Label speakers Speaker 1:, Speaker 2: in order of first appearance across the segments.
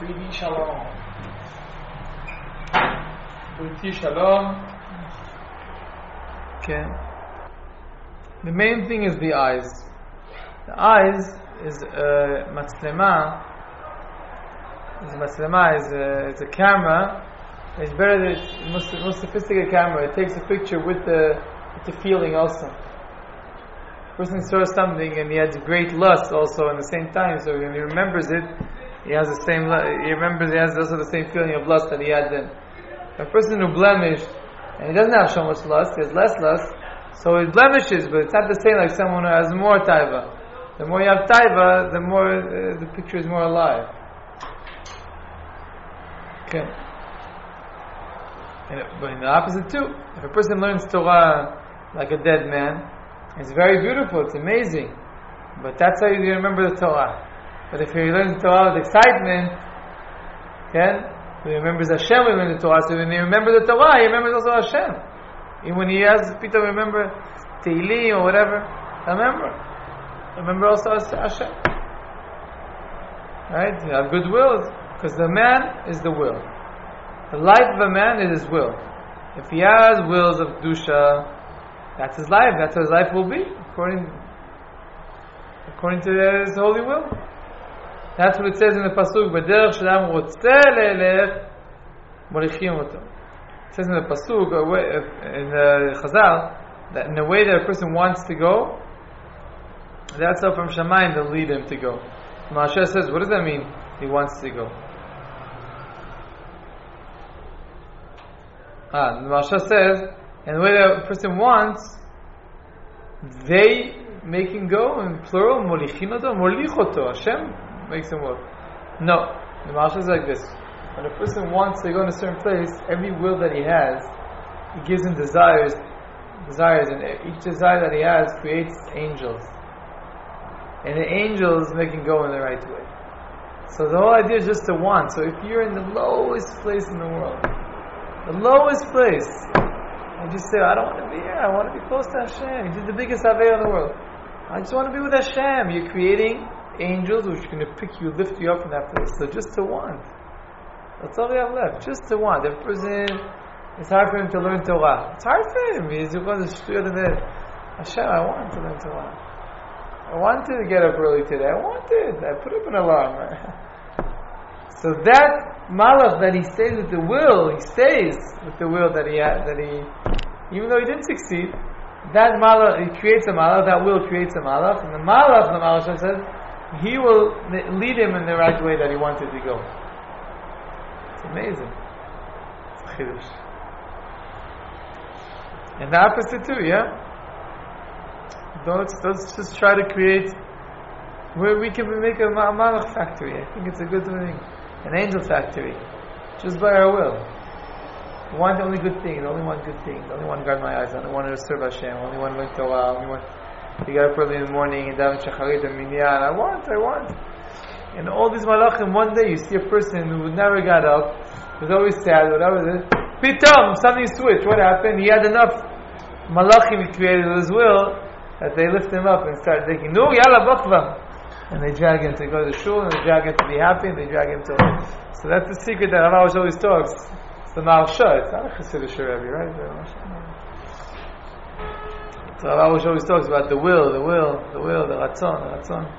Speaker 1: Briti Shalom. Briti Shalom. Okay. The main thing is the eyes. The eyes is matzlema. It's a camera. It's better than the most sophisticated camera. It takes a picture with the feeling also. A person saw something and he has great lust also at the same time. So when he remembers it, he has the same. He remembers he has also the same feeling of lust that he had then. A person who blemished and he doesn't have so much lust, he has less lust. So it blemishes, but it's not the same like someone who has more taiva. The more you have taiva, the more the picture is more alive. Okay. But in the opposite too, if a person learns Torah like a dead man, it's very beautiful, it's amazing. But that's how you remember the Torah. But if he learns Torah with excitement, he remembers Hashem when he learns the Torah. So when he remembers the Torah, he remembers also Hashem. Even when he has people remember Tehillim or whatever, remember also Hashem. Right? You have good wills, because the man is the will. The life of a man is his will. If he has wills of Kedusha, that's his life. That's what his life will be, according to his holy will. That's what it says in the pasuk. B'derech sh'adam rotzeh le'elech morichim oto. It says in the pasuk, in the Chazal, that in the way that a person wants to go, that's how from Shamayim they'll lead him to go. Moshe says, what does that mean? He wants to go. The Moshe says, and the way that a person wants, they make him go in plural, molichinoto, molichoto, Hashem makes him work. No, the Moshe is like this. When a person wants to go in a certain place, every will that he has, he gives him desires, and each desire that he has creates angels. And the angels make him go in the right way. So the whole idea is just to want. So if you're in the lowest place in the world, the lowest place, and just say, I don't want to be here, I want to be close to Hashem. You did the biggest Aveh in the world. I just want to be with Hashem. You're creating angels which are going to pick you, lift you up from that place. So just to want. That's all we have left. Just to want. If a person, it's hard for him to learn Torah. It's hard for him. He's going to straight in there. Hashem, I want to learn Torah. I wanted to get up early today. I put up an alarm. So that malach that he stays with the will, he stays with the will that he had, even though he didn't succeed, that malach, he creates a malach, that will creates a malach, and the malach says, he will lead him in the right way that he wanted to go. It's amazing. It's a chidush. And the opposite too, yeah? Let's just try to create where we can make a malach factory. I think it's a good thing. An angel factory. Just by our will. We want only good things, only one good thing, only one guard my eyes, only one to serve Hashem, only one learn Torah, only one to get up early in the morning and daven shacharit and minyan. I want. And all these malachim, one day you see a person who never got up, was always sad, whatever it is. Pitam, something switched. What happened? He had enough malachim he created with his will that they lift him up and start thinking, no, yalla bakva. And they drag him to go to shul, and they drag him to be happy, and they drag him to... So that's the secret that Rav always talks. It's the Maharsha. It's not a Chassidish Rebbe, right? So Rav always talks about the will, the ratzon.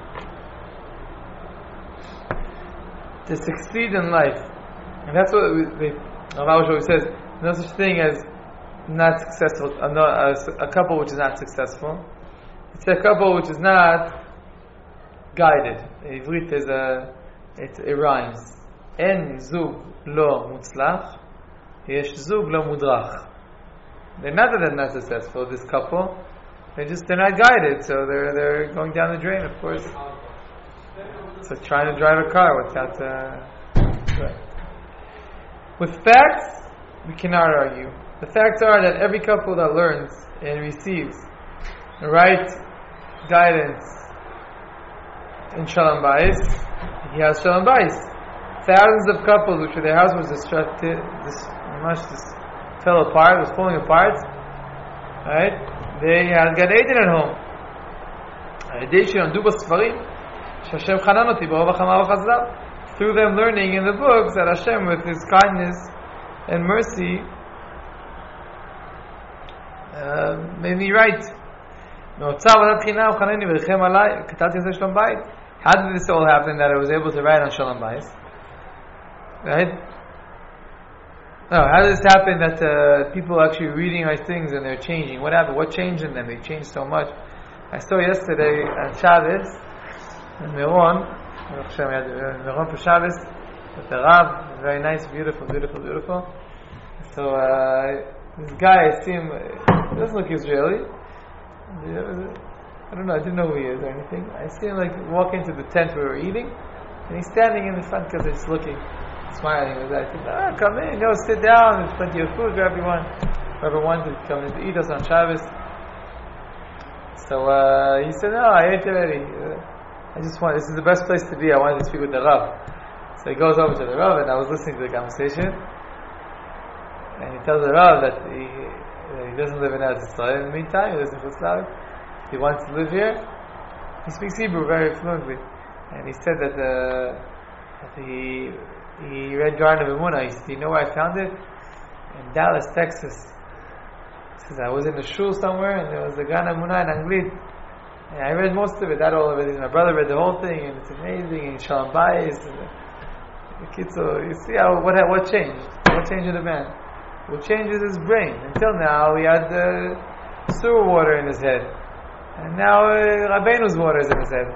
Speaker 1: To succeed in life. And that's what Rav always says, no such thing as not successful, a couple which is not successful. It's a couple which is not guided. Ivrit is it rhymes. En zug lo mutzlach, yesh zug lo mudrach. They're not that they're not successful, this couple. They're not guided, so they're going down the drain, of course. It's like trying to drive a car without with facts, we cannot argue. The facts are that every couple that learns and receives the right guidance in Shalom Bayis, he has Shalom Bayis. Thousands of couples which their house was destructed, this fell apart, was falling apart, right? They had Gan Eden at home. through them learning in the books that Hashem, with His kindness and mercy, made me right. How did this all happen that I was able to write on Shalom Bayis? Right? No, how did this happen that people are actually reading my things and they're changing? What happened? What changed in them? They changed so much. I saw yesterday on Shabbos in Miron for Shabbos with the Rav, very nice, beautiful. So this guy, I see him, he doesn't look Israeli. I don't know, I didn't know who he is or anything. I see him walk into the tent where we were eating, and he's standing in the front because he's looking, smiling. I said, come in, sit down, there's plenty of food for everyone. Whoever wanted to come in to eat us on Shabbos. So he said, no, I ate already. This is the best place to be. I wanted to speak with the Rav. So he goes over to the Rav, and I was listening to the conversation. And he tells the Rav that he doesn't live in Eretz Yisrael. In the meantime, he lives in Chutzlaret. He wants to live here. He speaks Hebrew very fluently. And he said that he read Garden of Emunah. He said, you know where I found it? In Dallas, Texas. He says, I was in a shul somewhere, and there was a Garden of Emunah in Anglit. And I read most of it, not all of it. My brother read the whole thing, and it's amazing. And Shalom Bayis. So you see what changed? What changed in the man? What changes his brain? Until now, he had sewer water in his head, and now Rabbeinu's water is in his head.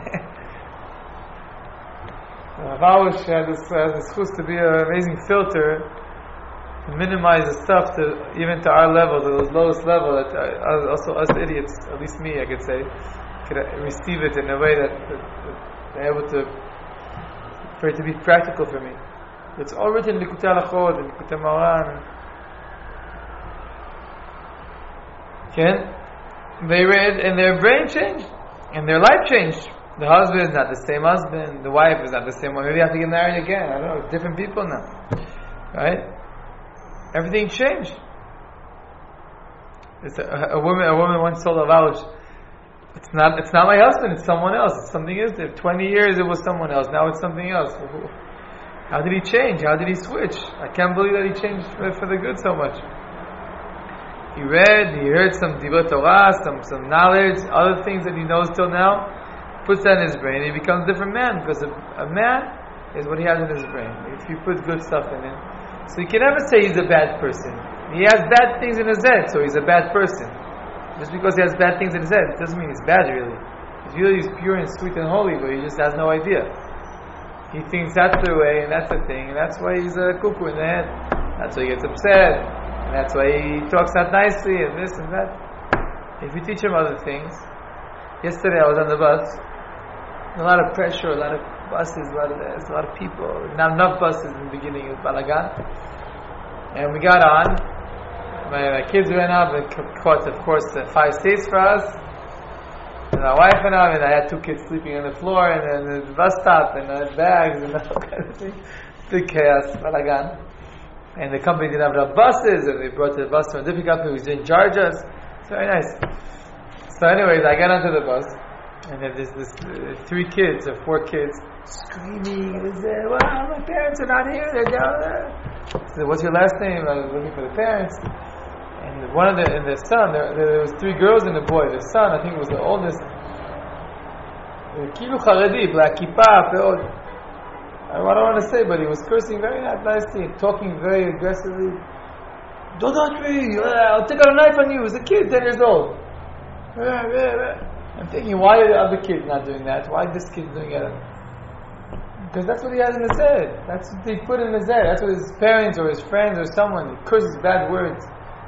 Speaker 1: Rav Arush had this chus to be an amazing filter to minimize the stuff even to our level, to the lowest level. That also us idiots, at least me, I could say, could receive it in a way that they're able to, for it to be practical for me. It's all written in Likutei Halachot and Likutei Moharan. They read, and their brain changed, and their life changed. The husband is not the same husband. The wife is not the same one. Maybe they have to get married again. I don't know. It's different people now, right? Everything changed. A woman once told Avalosh, it's not my husband. It's someone else. It's something else. 20 years it was someone else. Now it's something else. How did he change? How did he switch? I can't believe that he changed for the good so much. He heard some Divrei Torah, some knowledge, other things that he knows till now, puts that in his brain, and he becomes a different man, because a man is what he has in his brain. If you put good stuff in it. So you can never say he's a bad person. He has bad things in his head, so he's a bad person. Just because he has bad things in his head, it doesn't mean he's bad really. He's pure and sweet and holy, but he just has no idea. He thinks that's the way, and that's the thing, and that's why he's a cuckoo in the head. That's why he gets upset, and that's why he talks not nicely, and this and that. If you teach him other things. Yesterday I was on the bus, a lot of pressure, a lot of buses, a lot of people, not enough buses in the beginning of Balagan. And we got on, my kids went up and caught, of course, 5 seats for us. And my wife went up, and I had 2 kids sleeping on the floor, and then the bus stop, and I had bags, and all kind of thing. Big chaos, Balagan. And the company didn't have enough buses, and they brought the bus from a different company who didn't charge us. It's very nice. So anyways, I got onto the bus, and there's this 3 kids or 4 kids screaming. They said, "Well, my parents are not here. They're down there." I said, "What's your last name?" I was looking for the parents. And one of the son, there was 3 girls and a boy. The son, I think, was the oldest. Kilu Charedi, black kippah, peod. I don't want to say, but he was cursing very nicely, talking very aggressively. "Don't touch me! I'll take out a knife on you." He was a kid, 10 years old. I'm thinking, why are the other kids not doing that? Why this kid doing it? Because that's what he has in his head. That's what he put in his head. That's what his parents or his friends or someone, he curses bad words.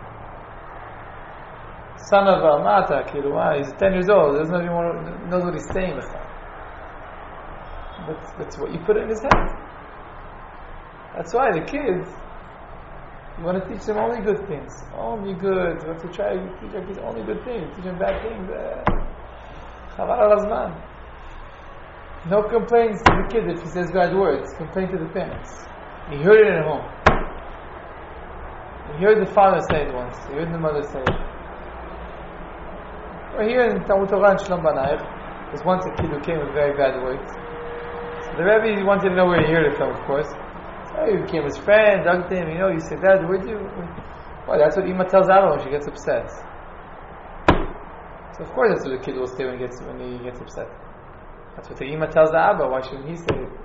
Speaker 1: Son of Mata, he's 10 years old, doesn't even knows what he's saying. That's what you put in his head. That's why the kids, you want to teach them only good things. Only good. You have to try to teach them only good things. Teach them bad things. Chaval al hazman. No complaints to the kid if he says bad words. Complain to the parents. He heard it at home. He heard the father say it once. He heard the mother say it. Or here in Talmud Torah and Shalom Banayich, there's once a kid who came with very bad words. The Rebbe wanted to know where he heard it from, of course. So he became his friend, hugged him, you said, Dad, where'd you... Well, that's what Ima tells Abba when she gets upset. So of course that's what the kid will say when he gets upset. That's what the Ima tells the Abba, why shouldn't he say it?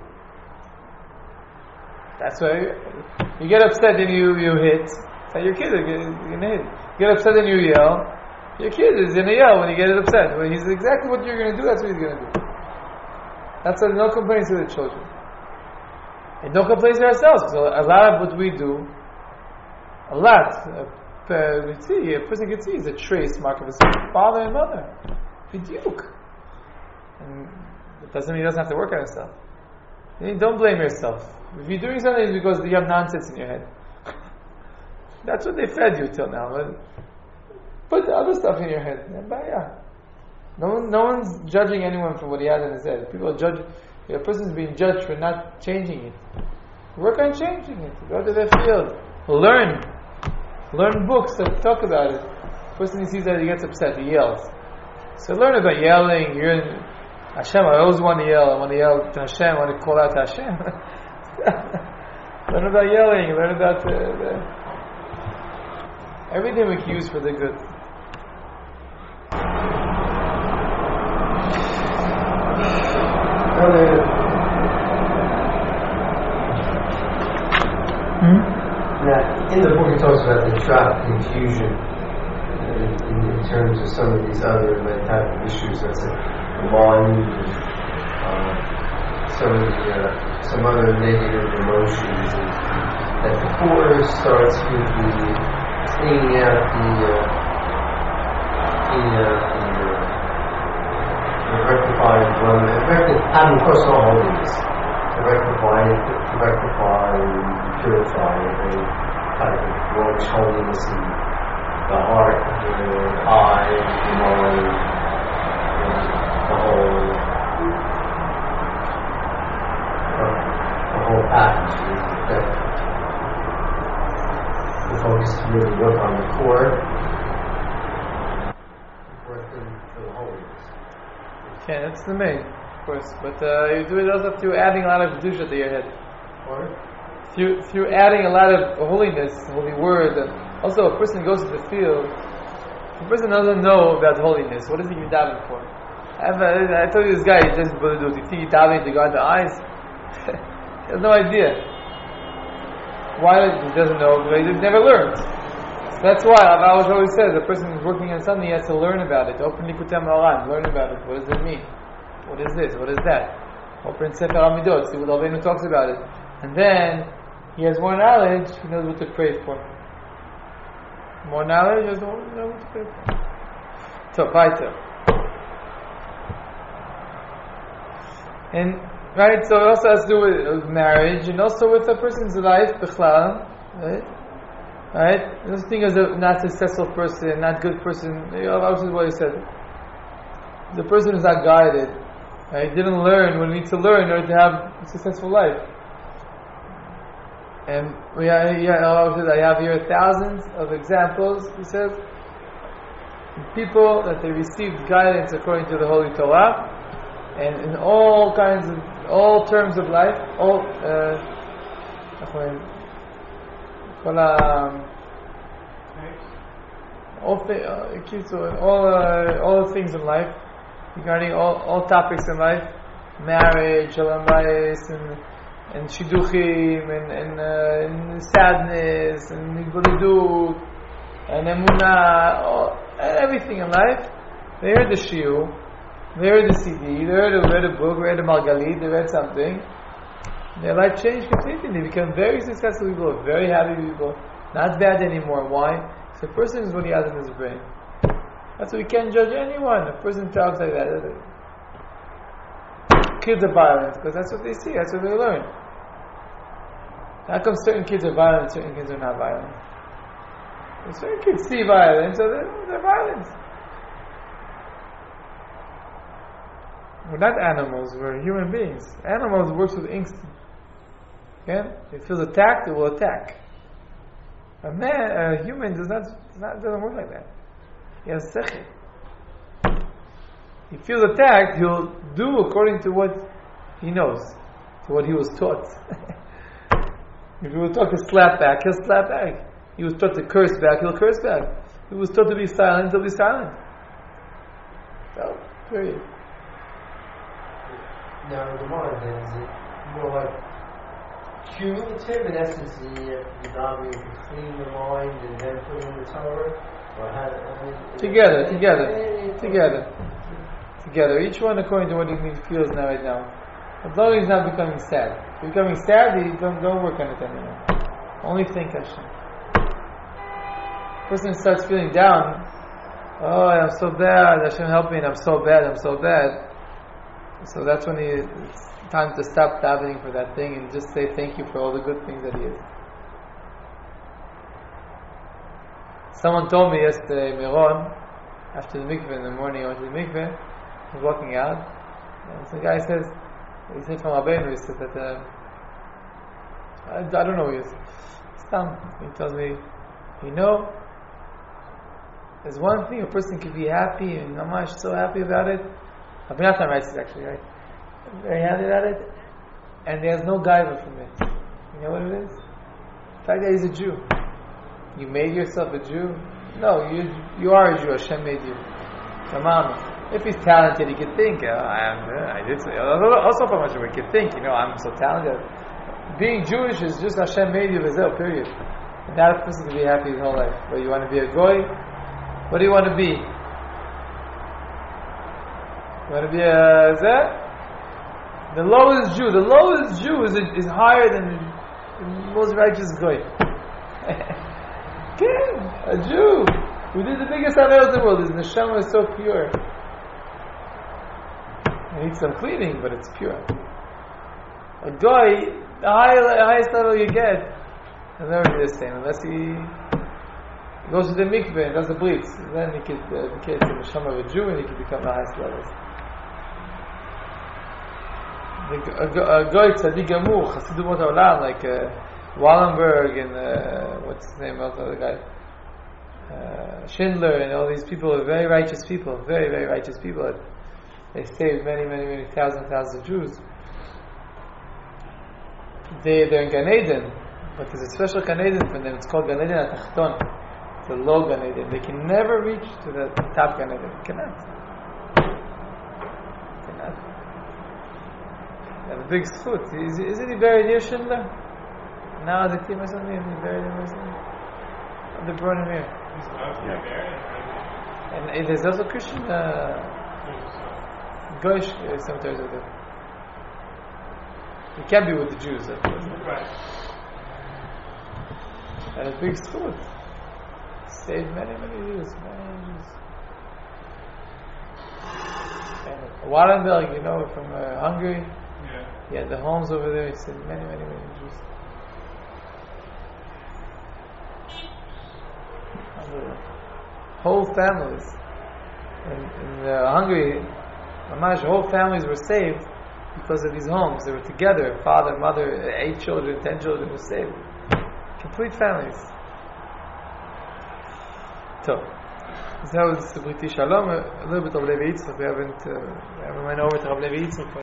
Speaker 1: That's why you get upset and you hit. So your kid is going to hit. You get upset and you yell. Your kid is going to yell when you get upset. When he's exactly what you're going to do, that's what he's going to do. That's why no complaints to the children. And no complaints to ourselves. So a lot of what we do, a person can see is a trace mark of his father and mother. Biduk. And it doesn't mean he doesn't have to work on himself. Don't blame yourself. If you're doing something, it's because you have nonsense in your head. That's what they fed you till now. But put the other stuff in your head. No one's judging anyone for what he has in his head. People judge. A person's being judged for not changing it. Work on changing it. Go to the field. Learn books that talk about it. The person he sees that he gets upset, he yells. So learn about yelling. You're in Hashem. I always want to yell. I want to yell to Hashem. I want to call out to Hashem. Learn about yelling. Learn about everything we can use for the good.
Speaker 2: Now, in the book it talks about the drop confusion in terms of some of these other type of issues. That's the mind, some other negative emotions. That before it starts with the cleaning out the rectifying having personal holiness, to rectify and purify a type of gross holiness in the heart, the eye, the mind, the whole package. The focus to really work on the core, working for the holiness.
Speaker 1: Yeah, that's the main, of course. But you do it also through adding a lot of kedusha to your head.
Speaker 2: Or?
Speaker 1: Through adding a lot of holiness, holy word. And also, a person goes to the field. The person doesn't know about holiness. What is he davening for? I told you this guy, he just do you think he davening to guard the eyes? He has no idea. Why he doesn't know? Because he's never learned. So that's why I always said the person who's working on something, he has to learn about it. Open Likutei Moharan, learn about it. What does it mean? What is this? What is that? Open Sefer Amidot, see what Rabbeinu talks about it. And then he has more knowledge, he knows what to pray for. More knowledge, he knows what to pray for. So, weiter. And right, so it also has to do with marriage and also with a person's life, bichlal, right? This thing is a not successful person, not good person. Obviously, what he said. The person is not guided, right? Didn't learn what he needs to learn in order to have a successful life. And I have here thousands of examples. He says, people that they received guidance according to the Holy Torah, and in all terms of life, all the things in life, regarding all topics in life, marriage, shalom bayis, and shidduchim, and sadness, and nidbulidut, and emunah, and everything in life. They heard the shiur, they heard the CD, they read a book, they read a Margalit, they read something. Their life changed completely. They become very successful people, very happy people, not bad anymore. Why? So a person is what he has in his brain. That's why we can't judge anyone. A person talks like that. Kids are violent because that's what they see, that's what they learn. How come certain kids are violent, certain kids are not violent? Well, certain kids see violence, so they're violent. We're not animals, we're human beings. Animals works with instinct. Okay? If it feels attacked, it will attack. A human doesn't work like that. He has sechel. He feels attacked, he'll do according to what he knows. to what he was taught. If he was taught to slap back, he'll slap back. He was taught to curse back, he'll curse back. If he was taught to be silent, he'll be silent. So, period.
Speaker 2: Now, the mind then, is it more like cumulative in essence? You have to clean the mind and then put in the Torah? Or
Speaker 1: together. Each one according to what he feels now right now. As long as he's not becoming sad. If you're becoming sad, you don't work on it anymore. Only think Hashem. Person starts feeling down. Oh, I'm so bad. Hashem help me. I'm so bad. So that's when it's time to stop davening for that thing and just say thank you for all the good things that he is. Someone told me yesterday, Miron, after the mikveh in the morning, I went to the mikveh, I was walking out, and some guy said from Rabbeinu, he said that, I don't know who he is. He tells me, there's one thing a person can be happy, and I'm so happy about it. Abinatan writes it actually, right? I'm very happy about it, and there's no gaiva from it. You know what it is? The fact that he's a Jew. You made yourself a Jew? No, you are a Jew. Hashem made you. Tamam. If he's talented, he could think, I did so. Also from Hashem, he could think, I'm so talented. Being Jewish is just Hashem made you, period. And that person can be happy his whole life. But you want to be a goy? What do you want to be? You want to be the lowest Jew. The lowest Jew is higher than the most righteous goy. A Jew who did the biggest aver of the world. His neshama is so pure. It needs some cleaning, but it's pure. A guy, the highest level you get, will never be the same unless he goes to the mikveh and does the blitz. Then he can get the neshama of a Jew and he can become the highest levels. A guy tzaddik gamur, chasidu mot haolam, like Wallenberg and what's his name, the other guy, Schindler, and all these people are very righteous people, very, very righteous people. They saved many, many, many thousands of Jews. They're in Gan Eden, but there's a special Gan Eden for them. It's called Gan Eden HaTachton. It's a low Gan Eden. They can never reach to the top Gan Eden. Cannot. They have a big zchut. Isn't he buried here, Schindler? Now the team or something, and they buried him or something. They brought him here. He's allowed to be buried. And there's also Christian Goyish cemeteries over there. You can't be with the Jews, of course. Right. And a big zchut. Saved many, many Jews. And Warrenberg, from Hungary. Yeah. He had the homes over there. He saved many, many, many Jews. Whole families in Hungary, whole families were saved because of these homes. They were together, father, mother, 8 children, 10 children were saved. Complete families. So that was the British Shalom. A little bit of Levi Yitzchak. We haven't went over to Levi Yitzchak.